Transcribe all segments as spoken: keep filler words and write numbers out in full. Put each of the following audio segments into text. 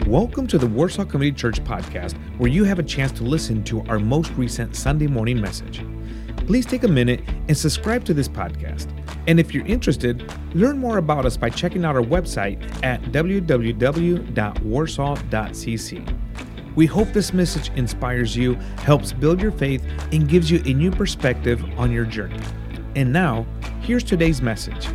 Welcome to the Warsaw Community Church podcast, where you have a chance to listen to our most recent Sunday morning message. Please take a minute and subscribe to this podcast. And if you're interested, learn more about us by checking out our website at w w w dot warsaw dot c c. We hope this message inspires you, helps build your faith, and gives you a new perspective on your journey. And now, here's today's message.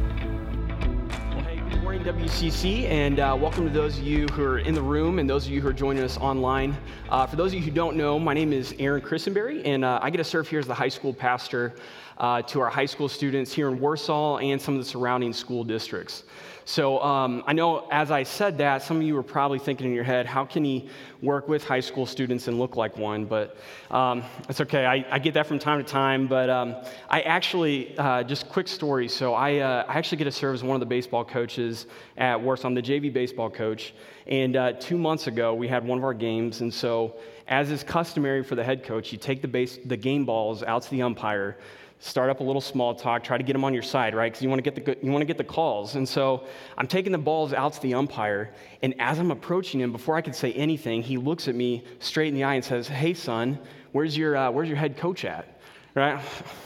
W C C, and uh, welcome to those of you who are in the room and those of you who are joining us online. Uh, for those of you who don't know, my name is Aaron Christenberry, and uh, I get to serve here as the high school pastor uh, to our high school students here in Warsaw and some of the surrounding school districts. So um, I know as I said that, some of you were probably thinking in your head, how can he work with high school students and look like one? But um, it's okay. I, I get that from time to time. But um, I actually, uh, just quick story. So I, uh, I actually get to serve as one of the baseball coaches at Warsaw. I'm the J V baseball coach. And uh, two months ago, we had one of our games. And so as is customary for the head coach, you take the base, the game balls out to the umpire, start up a little small talk, try to get them on your side, right? Because you want to get the you want to get the calls. And so I'm taking the balls out to the umpire, and as I'm approaching him, before I could say anything, he looks at me straight in the eye and says, "Hey, son, where's your uh, where's your head coach at?" Right?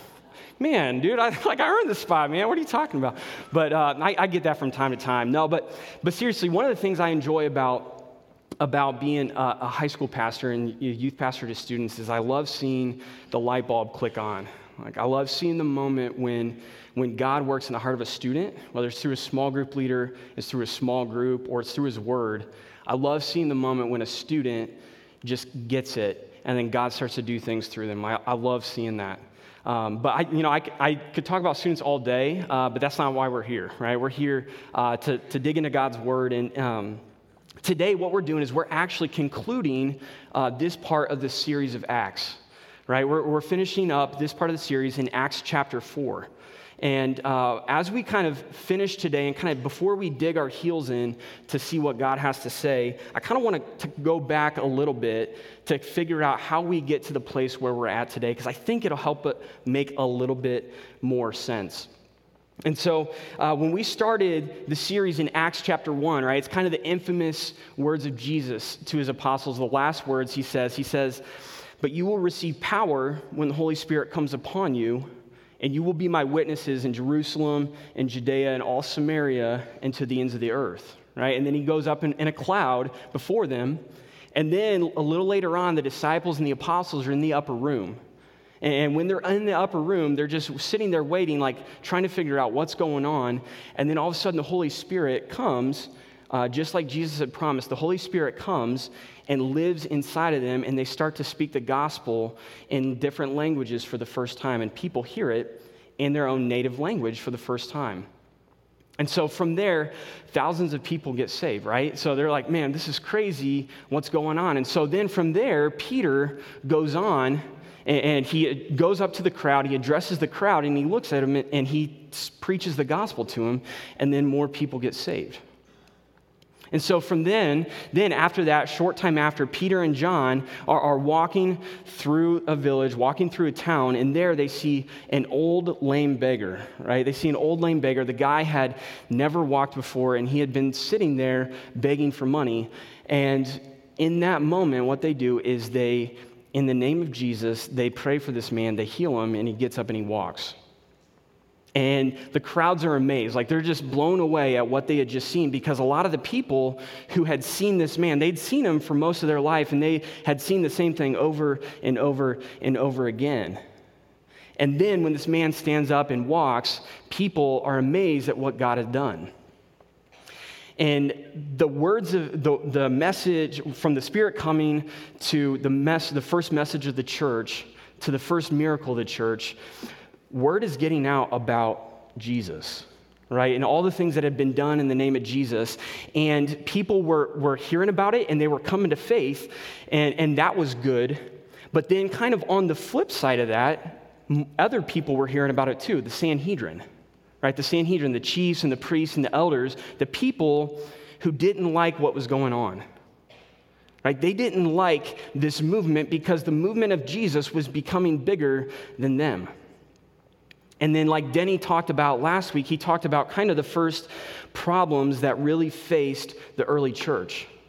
Man, dude, I like I earned this spot, man. What are you talking about? But uh, I, I get that from time to time. No, but but seriously, one of the things I enjoy about about being a, a high school pastor and youth pastor to students is I love seeing the light bulb click on. Like I love seeing the moment when when God works in the heart of a student, whether it's through a small group leader, it's through a small group, or it's through his word. I love seeing the moment when a student just gets it, and then God starts to do things through them. I, I love seeing that. Um, but I, you know, I, I could talk about students all day, uh, but that's not why we're here, right? We're here uh, to to dig into God's word, and um, today what we're doing is we're actually concluding uh, this part of the series of Acts. Right, we're, we're finishing up this part of the series in Acts chapter four. And uh, as we kind of finish today and kind of before we dig our heels in to see what God has to say, I kind of want to go back a little bit to figure out how we get to the place where we're at today, because I think it'll help it make a little bit more sense. And so uh, when we started the series in Acts chapter one, right, it's kind of the infamous words of Jesus to his apostles. The last words he says, he says, "But you will receive power when the Holy Spirit comes upon you, and you will be my witnesses in Jerusalem and Judea and all Samaria and to the ends of the earth." Right? And then he goes up in, in a cloud before them. And then a little later on, the disciples and the apostles are in the upper room. And when they're in the upper room, they're just sitting there waiting, like trying to figure out what's going on. And then all of a sudden, the Holy Spirit comes, uh, just like Jesus had promised. The Holy Spirit comes and lives inside of them, and they start to speak the gospel in different languages for the first time, and people hear it in their own native language for the first time. And so from there, thousands of people get saved, right? So they're like, man, this is crazy, what's going on? And so then from there, Peter goes on, and he goes up to the crowd, he addresses the crowd, and he looks at them, and he preaches the gospel to them, and then more people get saved. And so from then, then after that, short time after, Peter and John are, are walking through a village, walking through a town, and there they see an old lame beggar, right? They see an old lame beggar. The guy had never walked before, and he had been sitting there begging for money. And in that moment, what they do is they, in the name of Jesus, they pray for this man, they heal him, and he gets up and he walks. And the crowds are amazed, like they're just blown away at what they had just seen, because a lot of the people who had seen this man, they'd seen him for most of their life, and they had seen the same thing over and over and over again. And then when this man stands up and walks, people are amazed at what God had done. And the words of the, the message from the Spirit coming to the mess, the first message of the church, to the first miracle of the church, word is getting out about Jesus, right? And all the things that had been done in the name of Jesus. And people were, were hearing about it, and they were coming to faith, and, and that was good. But then kind of on the flip side of that, other people were hearing about it too, the Sanhedrin, right? The Sanhedrin, the chiefs and the priests and the elders, the people who didn't like what was going on. Right? They didn't like this movement because the movement of Jesus was becoming bigger than them. And then like Denny talked about last week, he talked about kind of the first problems that really faced the early church.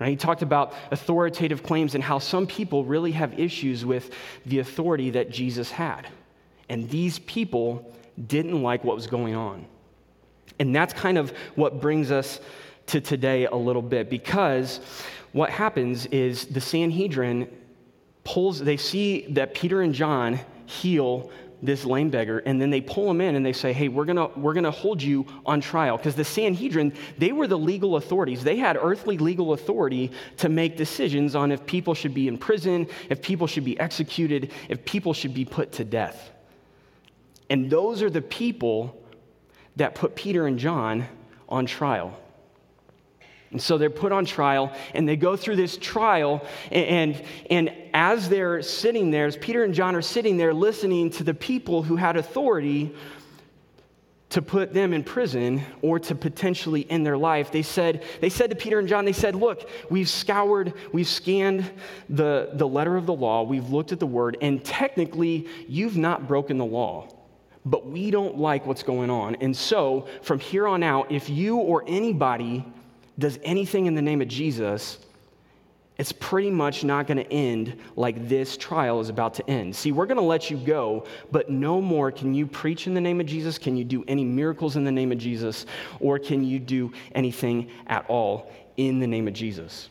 Right? He talked about authoritative claims and how some people really have issues with the authority that Jesus had. And these people didn't like what was going on. And that's kind of what brings us to today a little bit, because what happens is the Sanhedrin pulls, they see that Peter and John heal this lame beggar, and then they pull him in and they say, hey, we're gonna we're gonna hold you on trial. Because the Sanhedrin, they were the legal authorities. They had earthly legal authority to make decisions on if people should be in prison, if people should be executed, if people should be put to death. And those are the people that put Peter and John on trial. And so they're put on trial, and they go through this trial, and, and, and as they're sitting there, as Peter and John are sitting there listening to the people who had authority to put them in prison or to potentially end their life, they said, they said to Peter and John, they said, look, we've scoured, we've scanned the, the letter of the law, we've looked at the word, and technically you've not broken the law. But we don't like what's going on. And so from here on out, if you or anybody does anything in the name of Jesus, it's pretty much not going to end like this trial is about to end. See, we're going to let you go, but no more can you preach in the name of Jesus, can you do any miracles in the name of Jesus, or can you do anything at all in the name of Jesus.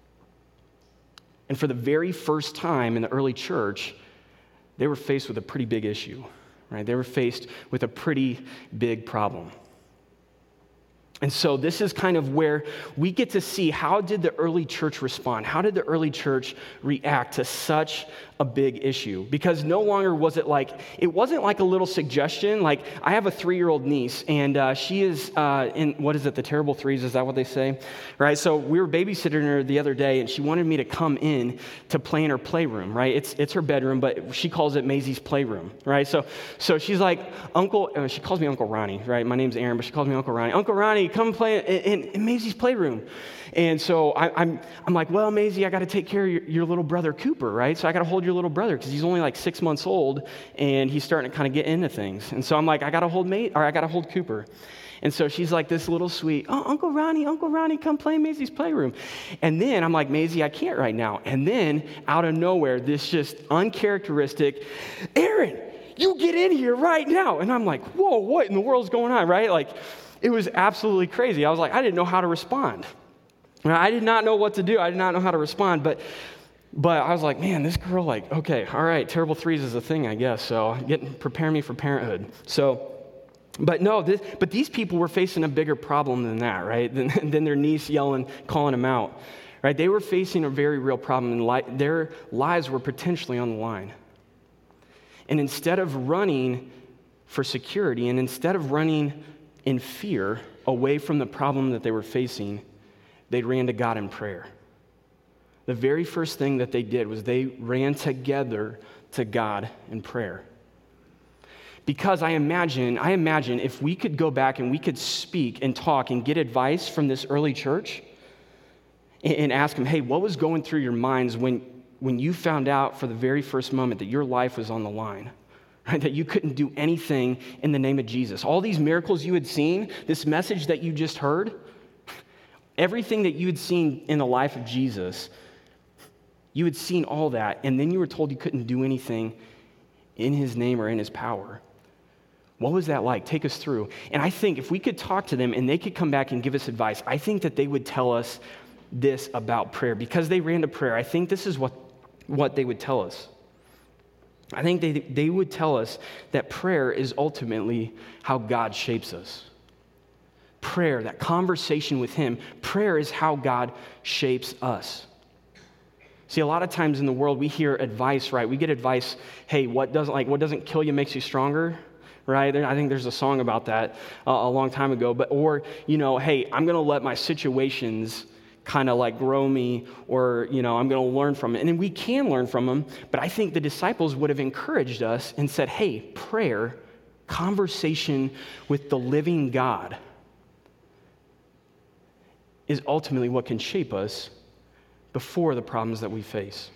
And for the very first time in the early church, they were faced with a pretty big issue, right? They were faced with a pretty big problem. And so this is kind of where we get to see, how did the early church respond? How did the early church react to such a big issue? Because no longer was it like, it wasn't like a little suggestion. Like, I have a three-year-old niece, and uh, she is uh, in, what is it, the terrible threes, is that what they say? Right, so we were babysitting her the other day, and she wanted me to come in to play in her playroom, right? It's it's her bedroom, but she calls it Maisie's playroom, right? So so she's like, Uncle, uh, she calls me Uncle Ronnie, right? My name's Aaron, but she calls me Uncle Ronnie. Uncle Ronnie, come play in, in, in Maisie's playroom. And so I, I'm I'm like, well, Maisie, I got to take care of your, your little brother Cooper, right? So I got to hold your little brother because he's only like six months old and he's starting to kind of get into things. And so I'm like, I got to hold Mate, or I got to hold Cooper. And so she's like this little sweet, oh, Uncle Ronnie, Uncle Ronnie, come play in Maisie's playroom. And then I'm like, Maisie, I can't right now. And then out of nowhere, this just uncharacteristic, Aaron, you get in here right now. And I'm like, whoa, what in the world's going on, right? Like, it was absolutely crazy. I was like, I didn't know how to respond. I did not know what to do. I did not know how to respond, but but I was like, man, this girl, like, okay, all right, terrible threes is a thing, I guess. So getting prepare me for parenthood. So, but no, this, but these people were facing a bigger problem than that, right? Than, than their niece yelling, calling them out, right? They were facing a very real problem, and li- their lives were potentially on the line. And instead of running for security, and instead of running in fear away from the problem that they were facing, they ran to God in prayer. The very first thing that they did was they ran together to God in prayer. Because I imagine, I imagine if we could go back and we could speak and talk and get advice from this early church and, and ask them, hey, what was going through your minds when, when you found out for the very first moment that your life was on the line? Right, that you couldn't do anything in the name of Jesus. All these miracles you had seen, this message that you just heard, everything that you had seen in the life of Jesus, you had seen all that, and then you were told you couldn't do anything in his name or in his power. What was that like? Take us through. And I think if we could talk to them and they could come back and give us advice, I think that they would tell us this about prayer. Because they ran to prayer, I think this is what, what they would tell us. I think they, they would tell us that prayer is ultimately how God shapes us. Prayer, that conversation with him, prayer is how God shapes us. See, a lot of times in the world we hear advice, right? We get advice, hey, what doesn't like what doesn't kill you makes you stronger, right? I think there's a song about that uh, a long time ago. But or, you know, hey, I'm going to let my situations kind of like grow me, or, you know, I'm going to learn from it. And then we can learn from them, but I think the disciples would have encouraged us and said, hey, prayer, conversation with the living God is ultimately what can shape us before the problems that we face.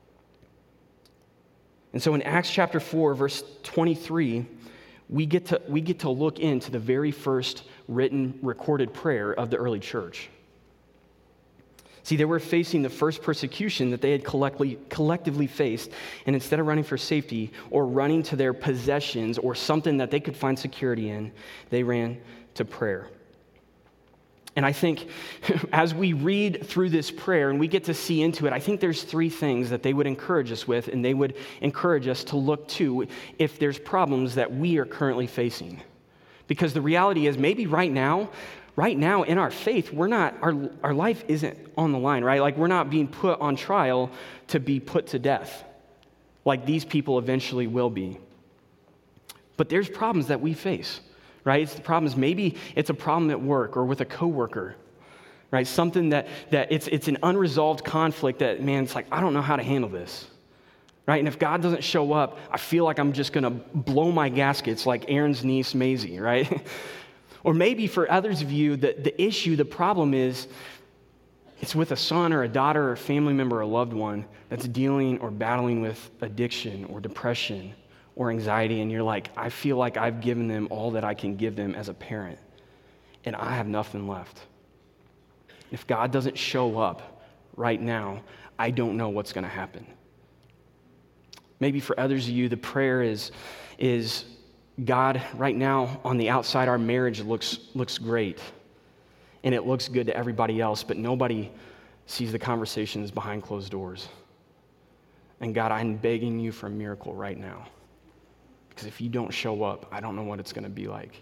And so in Acts chapter four, verse twenty-three, we get to, we get to look into the very first written, recorded prayer of the early church. It See, they were facing the first persecution that they had collectively, collectively faced, and instead of running for safety or running to their possessions or something that they could find security in, they ran to prayer. And I think as we read through this prayer and we get to see into it, I think there's three things that they would encourage us with, and they would encourage us to look to if there's problems that we are currently facing. Because the reality is maybe right now, right now in our faith, we're not, our, our life isn't on the line, right? Like we're not being put on trial to be put to death, like these people eventually will be. But there's problems that we face, right? It's the problems, maybe it's a problem at work or with a coworker, right? Something that, that it's, it's an unresolved conflict that, man, it's like, I don't know how to handle this, right? And if God doesn't show up, I feel like I'm just going to blow my gaskets like Aaron's niece, Maisie, right? Or maybe for others of you, the, the issue, the problem is it's with a son or a daughter or a family member or a loved one that's dealing or battling with addiction or depression or anxiety, and you're like, I feel like I've given them all that I can give them as a parent, and I have nothing left. If God doesn't show up right now, I don't know what's going to happen. Maybe for others of you, the prayer is, is God, right now on the outside, our marriage looks, looks great, and it looks good to everybody else, but nobody sees the conversations behind closed doors. And God, I'm begging you for a miracle right now. Because if you don't show up, I don't know what it's going to be like.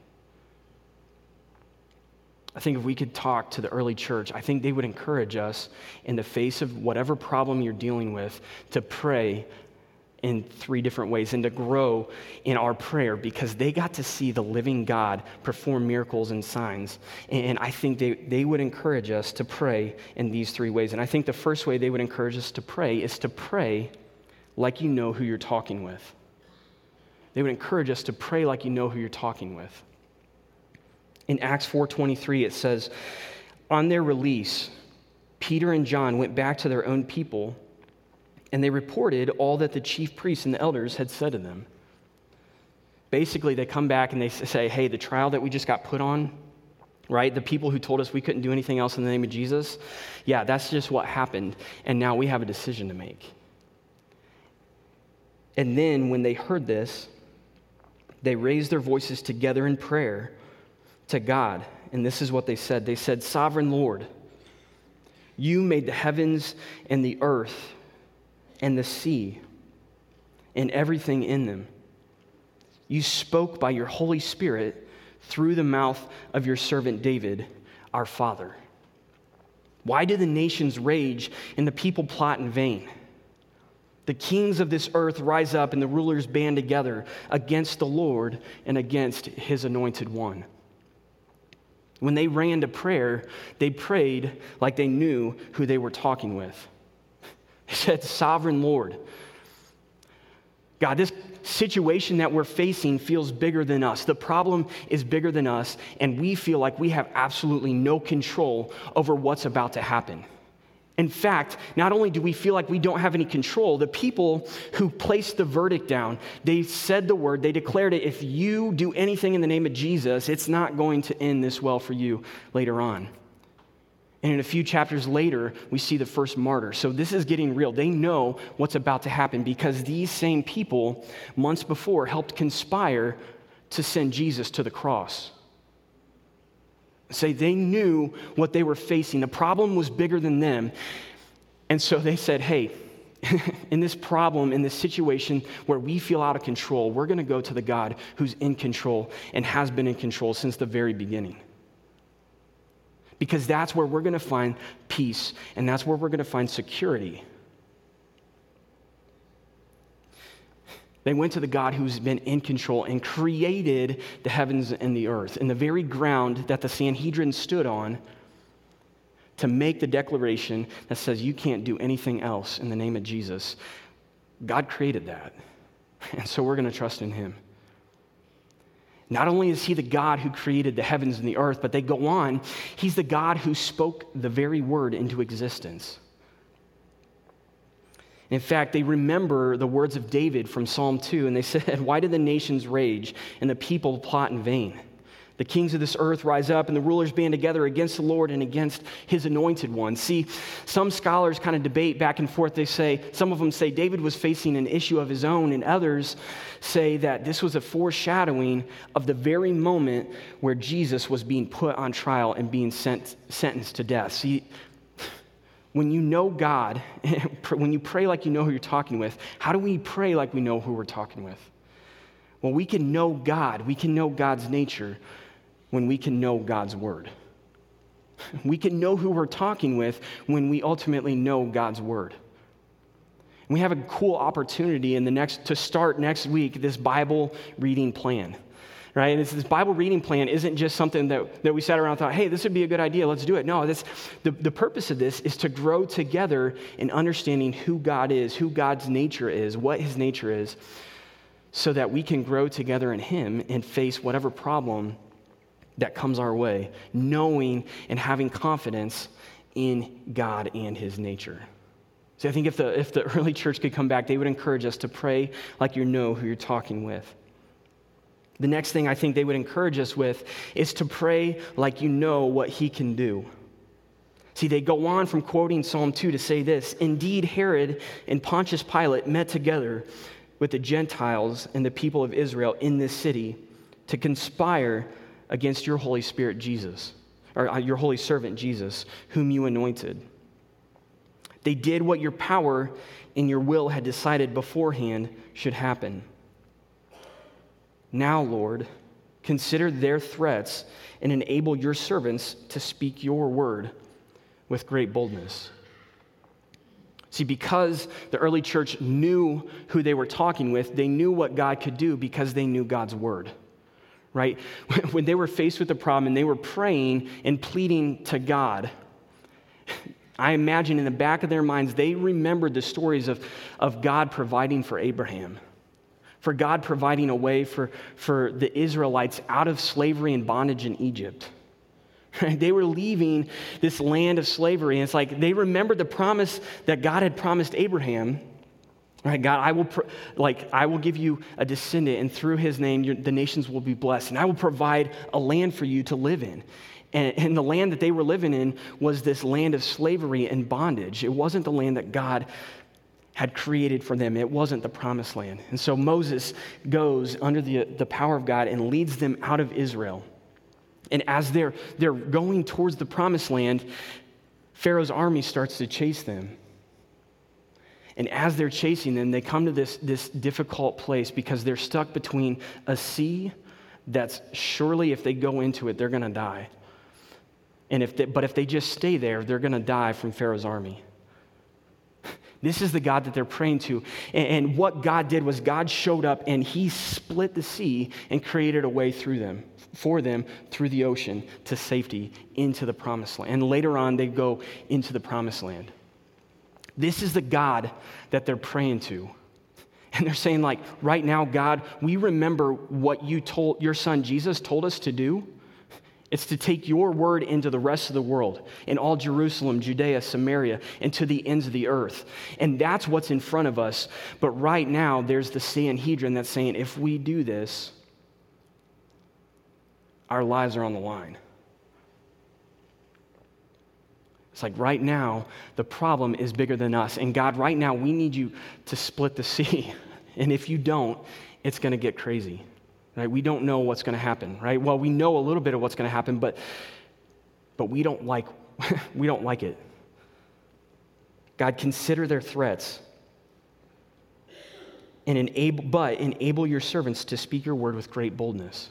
I think if we could talk to the early church, I think they would encourage us in the face of whatever problem you're dealing with to pray in three different ways and to grow in our prayer, because they got to see the living God perform miracles and signs. And I think they, they would encourage us to pray in these three ways. And I think the first way they would encourage us to pray is to pray like you know who you're talking with. They would encourage us to pray like you know who you're talking with. In Acts four twenty-three, it says, on their release, Peter and John went back to their own people, and they reported all that the chief priests and the elders had said to them. Basically, they come back and they say, hey, the trial that we just got put on, right? The people who told us we couldn't do anything else in the name of Jesus, yeah, that's just what happened, and now we have a decision to make. And then when they heard this, they raised their voices together in prayer to God. And this is what they said. They said, Sovereign Lord, you made the heavens and the earth and the sea and everything in them. You spoke by your Holy Spirit through the mouth of your servant David, our father. Why do the nations rage and the people plot in vain? The kings of this earth rise up and the rulers band together against the Lord and against his anointed one. When they ran to prayer, they prayed like they knew who they were talking with. They said, Sovereign Lord, God, this situation that we're facing feels bigger than us. The problem is bigger than us, and we feel like we have absolutely no control over what's about to happen. In fact, not only do we feel like we don't have any control, the people who placed the verdict down, they said the word, they declared it, if you do anything in the name of Jesus, it's not going to end this well for you later on. And in a few chapters later, we see the first martyr. So this is getting real. They know what's about to happen because these same people, months before, helped conspire to send Jesus to the cross. Say they knew what they were facing. The problem was bigger than them. And so they said, hey, in this problem, in this situation where we feel out of control, we're going to go to the God who's in control and has been in control since the very beginning. Because that's where we're going to find peace, and that's where we're going to find security. They went to the God who's been in control and created the heavens and the earth, and the very ground that the Sanhedrin stood on to make the declaration that says you can't do anything else in the name of Jesus. God created that, and so we're going to trust in him. Not only is he the God who created the heavens and the earth, but they go on, he's the God who spoke the very word into existence. In fact, they remember the words of David from Psalm two, and they said, why do the nations rage and the people plot in vain? The kings of this earth rise up, and the rulers band together against the Lord and against his anointed one. See, some scholars kind of debate back and forth. They say, some of them say David was facing an issue of his own, and others say that this was a foreshadowing of the very moment where Jesus was being put on trial and being sent, sentenced to death. See, when you know God, when you pray like you know who you're talking with, how do we pray like we know who we're talking with? Well, we can know God. We can know God's nature when we can know God's word. We can know who we're talking with when we ultimately know God's word. And we have a cool opportunity in the next to start next week this Bible reading plan. Right? And this, this Bible reading plan isn't just something that, that we sat around and thought, hey, this would be a good idea, let's do it. No, this, the, the purpose of this is to grow together in understanding who God is, who God's nature is, what his nature is, so that we can grow together in him and face whatever problem that comes our way, knowing and having confidence in God and his nature. See, I think if the, if the early church could come back, they would encourage us to pray like you know who you're talking with. The next thing I think they would encourage us with is to pray like you know what he can do. See, they go on from quoting Psalm two to say this, indeed, Herod and Pontius Pilate met together with the Gentiles and the people of Israel in this city to conspire against your Holy Spirit, Jesus, or your holy servant, Jesus, whom you anointed. They did what your power and your will had decided beforehand should happen. Now, Lord, consider their threats and enable your servants to speak your word with great boldness. See, because the early church knew who they were talking with, they knew what God could do because they knew God's word. Right? When they were faced with a problem and they were praying and pleading to God, I imagine in the back of their minds, they remembered the stories of, of God providing for Abraham, for God providing a way for, for the Israelites out of slavery and bondage in Egypt. Right? They were leaving this land of slavery, and it's like they remembered the promise that God had promised Abraham. Right, God, I will, pro- like, I will give you a descendant, and through his name, your, the nations will be blessed. And I will provide a land for you to live in. And, and the land that they were living in was this land of slavery and bondage. It wasn't the land that God had created for them. It wasn't the promised land. And so Moses goes under the, the power of God and leads them out of Israel. And as they're, they're going towards the promised land, Pharaoh's army starts to chase them. And as they're chasing them, they come to this, this difficult place because they're stuck between a sea that's surely, if they go into it, they're going to die. And if they, but if they just stay there, they're going to die from Pharaoh's army. This is the God that they're praying to. And, and what God did was God showed up and he split the sea and created a way through them, for them through the ocean to safety into the promised land. And later on, they go into the promised land. This is the God that they're praying to. And they're saying, like, right now, God, we remember what you told your son Jesus told us to do. It's to take your word into the rest of the world, in all Jerusalem, Judea, Samaria, and to the ends of the earth. And that's what's in front of us. But right now, there's the Sanhedrin that's saying, if we do this, our lives are on the line. It's like right now, the problem is bigger than us. And God, right now, we need you to split the sea. And if you don't, it's going to get crazy. Right? We don't know what's going to happen, right? Well, we know a little bit of what's going to happen, but but we don't like we don't like it. God, consider their threats. And enable but enable your servants to speak your word with great boldness.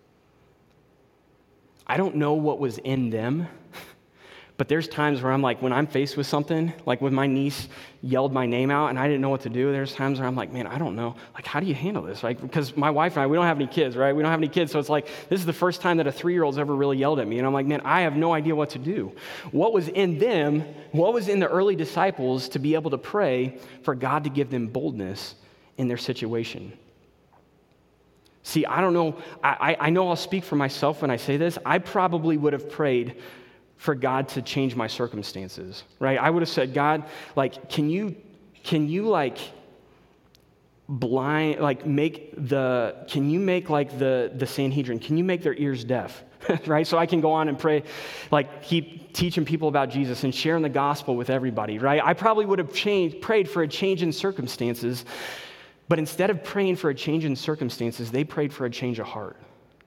I don't know what was in them. But there's times where I'm like, when I'm faced with something, like when my niece yelled my name out and I didn't know what to do, there's times where I'm like, man, I don't know. Like, how do you handle this? Like, because my wife and I, we don't have any kids, right? We don't have any kids. So it's like, this is the first time that a three-year-old's ever really yelled at me. And I'm like, man, I have no idea what to do. What was in them, what was in the early disciples to be able to pray for God to give them boldness in their situation? See, I don't know. I, I know I'll speak for myself when I say this. I probably would have prayed for God to change my circumstances, right? I would have said, God, like, can you, can you, like, blind, like make the, can you make like the, the Sanhedrin, can you make their ears deaf? Right? So I can go on and pray, like keep teaching people about Jesus and sharing the gospel with everybody, right? I probably would have changed, prayed for a change in circumstances, but instead of praying for a change in circumstances, they prayed for a change of heart.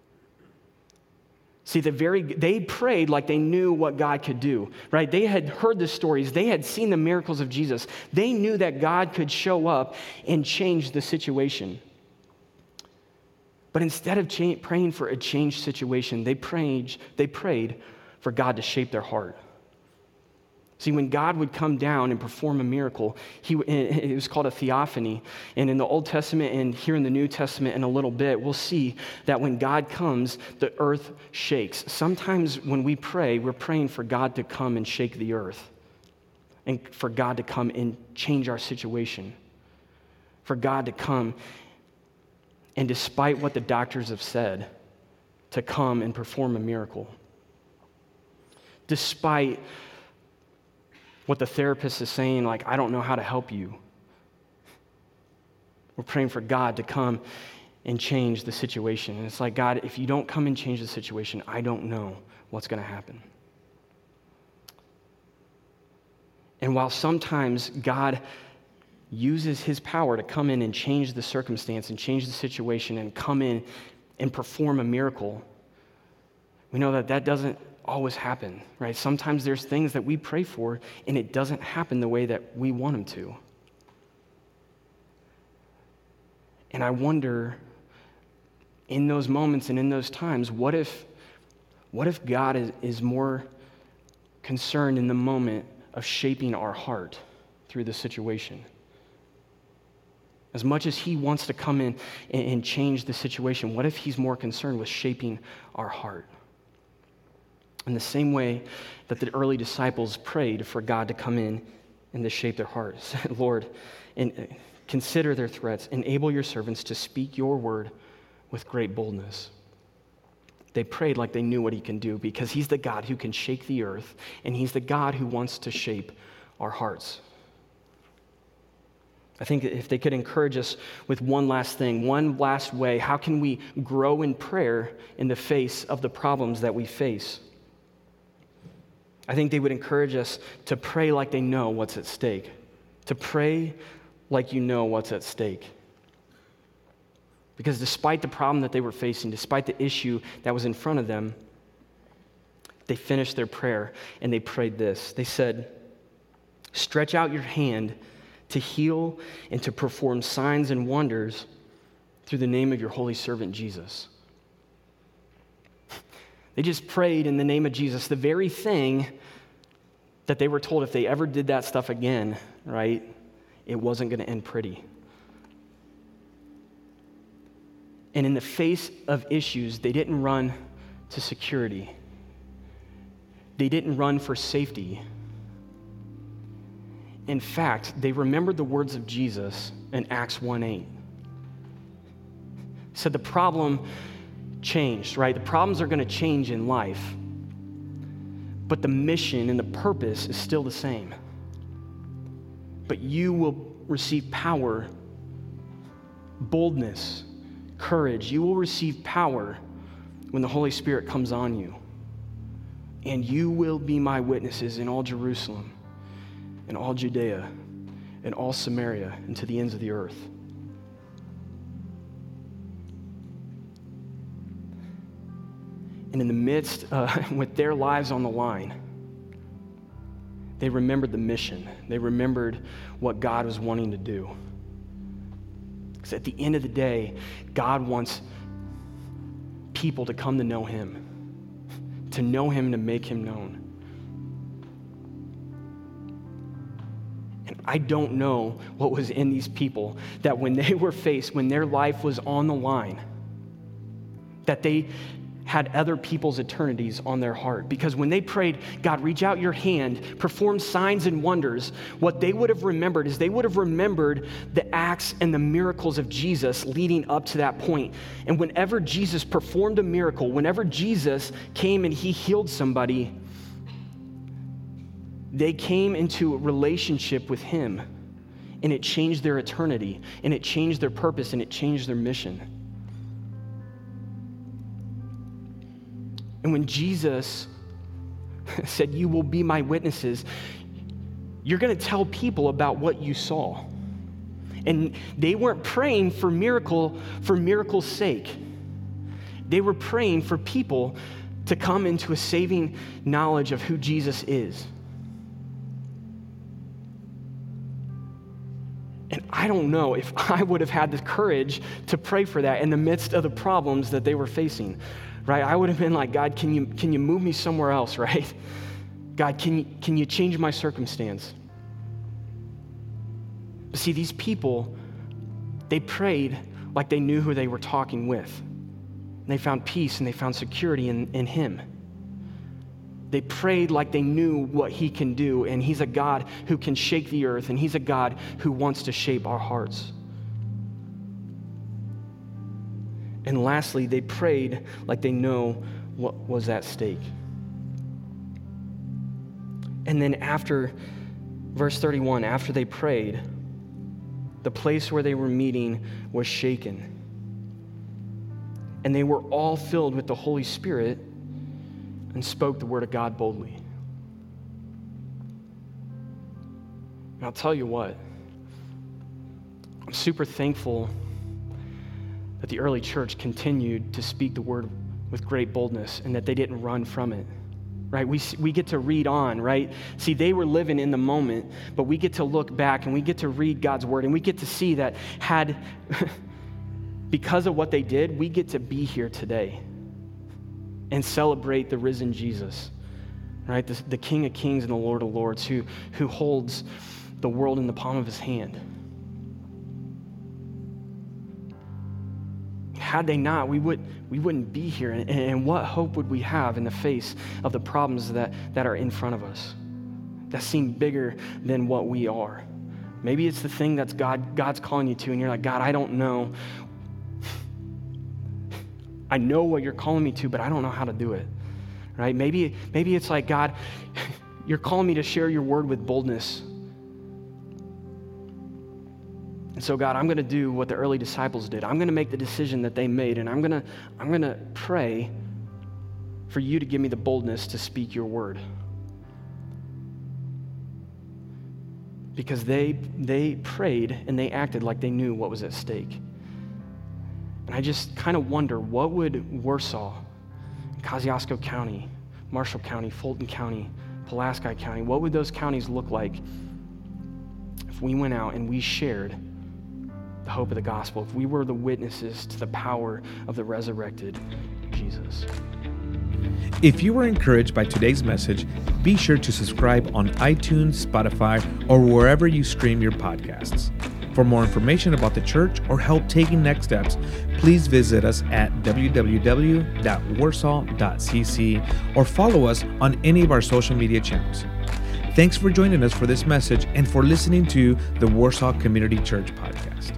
See, the very they prayed like they knew what God could do, right? They had heard the stories. They had seen the miracles of Jesus. They knew that God could show up and change the situation. But instead of cha- praying for a changed situation, they prayed, they prayed for God to shape their heart. See, when God would come down and perform a miracle, he, it was called a theophany. And in the Old Testament and here in the New Testament in a little bit, we'll see that when God comes, the earth shakes. Sometimes when we pray, we're praying for God to come and shake the earth, and for God to come and change our situation, for God to come and, despite what the doctors have said, to come and perform a miracle. Despite what the therapist is saying, like, I don't know how to help you. We're praying for God to come and change the situation. And it's like, God, if you don't come and change the situation, I don't know what's going to happen. And while sometimes God uses his power to come in and change the circumstance and change the situation and come in and perform a miracle, we know that that doesn't always happen, right? Sometimes there's things that we pray for and it doesn't happen the way that we want them to. And I wonder, in those moments and in those times, what if what if God is, is more concerned in the moment of shaping our heart through the situation? As much as he wants to come in and, and change the situation, what if he's more concerned with shaping our heart? In the same way that the early disciples prayed for God to come in and to shape their hearts. Lord, and consider their threats. Enable your servants to speak your word with great boldness. They prayed like they knew what he can do, because he's the God who can shake the earth, and he's the God who wants to shape our hearts. I think if they could encourage us with one last thing, one last way, how can we grow in prayer in the face of the problems that we face? I think they would encourage us to pray like they know what's at stake, to pray like you know what's at stake. Because despite the problem that they were facing, despite the issue that was in front of them, they finished their prayer and they prayed this. They said, "Stretch out your hand to heal and to perform signs and wonders through the name of your holy servant Jesus." They just prayed in the name of Jesus, the very thing that they were told if they ever did that stuff again, right, it wasn't going to end pretty. And in the face of issues, they didn't run to security. They didn't run for safety. In fact, they remembered the words of Jesus in Acts one eight. It said the problem changed, right? The problems are going to change in life, but the mission and the purpose is still the same. But you will receive power, boldness, courage. You will receive power when the Holy Spirit comes on you. And you will be my witnesses in all Jerusalem, in all Judea, in all Samaria, and to the ends of the earth. And in the midst, uh, with their lives on the line, they remembered the mission. They remembered what God was wanting to do. Because at the end of the day, God wants people to come to know him, to know him and to make him known. And I don't know what was in these people that when they were faced, when their life was on the line, that they had other people's eternities on their heart. Because when they prayed, God, reach out your hand, perform signs and wonders, what they would have remembered is they would have remembered the acts and the miracles of Jesus leading up to that point. And whenever Jesus performed a miracle, whenever Jesus came and he healed somebody, they came into a relationship with him. and it changed their eternity, and it changed their purpose, and it changed their mission. And when Jesus said, "You will be my witnesses," you're going to tell people about what you saw. And they weren't praying for miracle for miracle's sake. They were praying for people to come into a saving knowledge of who Jesus is. And I don't know if I would have had the courage to pray for that in the midst of the problems that they were facing, right? I would have been like, God, can you can you move me somewhere else, right? God, can you, can you change my circumstance? But see, these people, they prayed like they knew who they were talking with. And they found peace and they found security in, in him. They prayed like they knew what he can do, and he's a God who can shake the earth, and he's a God who wants to shape our hearts. And lastly, they prayed like they know what was at stake. And then after, verse thirty-one, after they prayed, the place where they were meeting was shaken. And they were all filled with the Holy Spirit and spoke the word of God boldly. And I'll tell you what, I'm super thankful that the early church continued to speak the word with great boldness and that they didn't run from it, right? We, we get to read on, right? See, they were living in the moment, but we get to look back and we get to read God's word, and we get to see that had, because of what they did, we get to be here today and celebrate the risen Jesus, right? The, the King of Kings and the Lord of Lords, who, who holds the world in the palm of his hand. Had they not, we, would, we wouldn't be here. And, and what hope would we have in the face of the problems that, that are in front of us, that seem bigger than what we are? Maybe it's the thing that's God, God's calling you to, and you're like, God, I don't know. I know what you're calling me to, but I don't know how to do it, right? Maybe, maybe it's like, God, you're calling me to share your word with boldness. And so, God, I'm going to do what the early disciples did. I'm going to make the decision that they made, and I'm going to, I'm going to pray for you to give me the boldness to speak your word. Because they, they prayed and they acted like they knew what was at stake. And I just kind of wonder, what would Warsaw, Kosciuszko County, Marshall County, Fulton County, Pulaski County, what would those counties look like if we went out and we shared the hope of the gospel, if we were the witnesses to the power of the resurrected Jesus? If you were encouraged by today's message, be sure to subscribe on iTunes, Spotify, or wherever you stream your podcasts. For more information about the church or help taking next steps, please visit us at w w w dot warsaw dot c c or follow us on any of our social media channels. Thanks for joining us for this message and for listening to the Warsaw Community Church podcast.